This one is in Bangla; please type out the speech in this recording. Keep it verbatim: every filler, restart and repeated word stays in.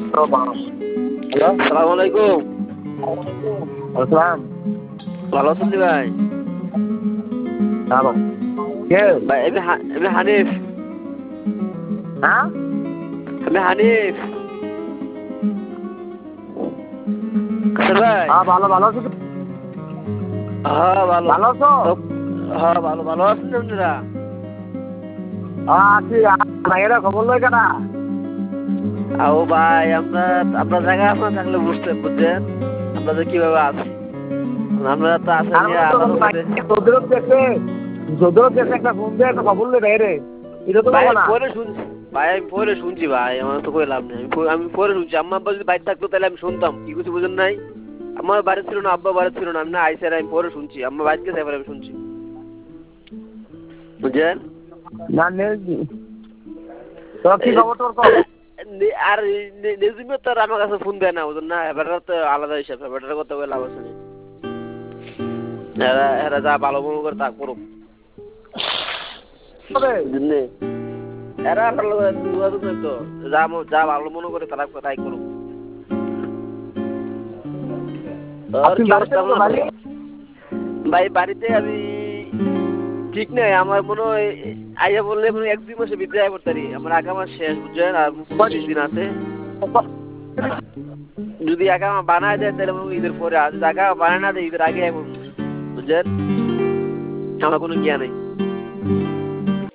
হ্যালো, আসসালামু আলাইকুম। আসসালাম। ভালো আছেন জি ভাই? হ্যালো, কে? ভাই আমি হা- আমি হানিফ। হ্যাঁ? আমি হানিফ। আচ্ছা ভাই। হ্যাঁ, ভালো ভালো আছো তো? হ্যাঁ ভালো। ভালো আছো? তো হ্যাঁ ভালো ভালো আছেন আপনারা? হ্যাঁ আছি। এরা খবর লয় কেনা? আও ভাই আমরা আপনার জায়গা আপনার থাকলে বুঝতে বুঝছেন আমরা যে কিভাবে আছি। আমরা তো আসেন আর নিয়ে বলো তো আল্লাহর ভাই, উপরে। তোদেরও দেখে তোদেরও দেখে একটা ফোন দিয়ে একটা খবর লই রে। এটা তো ভাই বলো আমি না। পরে শুনছি। ভাই আমি পরে শুনছি ভাই, আমার তো কই লাভ নেই। আমি প- আমি পরে শুনছি, আম্মা আব্বা যদি বাইরে থাকতো তাহলে আমি শুনতাম, কি কিছু বুঝেন নাই। আমার বাড়ি ছিল না, আব্বা বাড়ি ছিল না, আমি না আইসে আমি পরে শুনছি, আম্মা বাইরে গেছে এবার আমি শুনছি, বুঝছেন। না নেই। তোর কি খবর তোর কল? নে- আর নেজিমে তো আর আমার কাছে ফোন দেয় না, বুঝলেন না। এবার তো আলাদা হিসাব, এবার কথা বলে লাভ আছে না। এরা এরা যা ভালো মনে করে তা করুক, তবে বুঝলেন নে? এরা আমার লগে যোগাযোগ নাই তো, যা ম- যা ভালো মনে করে তারা তাই করুক। আর আপনি কি বাড়িতে অবস্থা কত আপনার? বাড়ি? ভাই বাড়িতে আমি ঠিক নাই, আমার মনে হয় আইয়া বললে মনে হয় এক দুই মাসের ভিতরে আয় পড়তারি। আমার আগা মাস শেষ, বুঝছেন, আর পনেরো বিশ দিন আছে। যদি আগা মা বানায় দেয় তাহলে মনে হয় ঈদের পরে, আর যদি আগা বানায় না দেয় ঈদের আগে আয় পড়বো, বুঝছেন। আমার কোনো জ্ঞান নেই।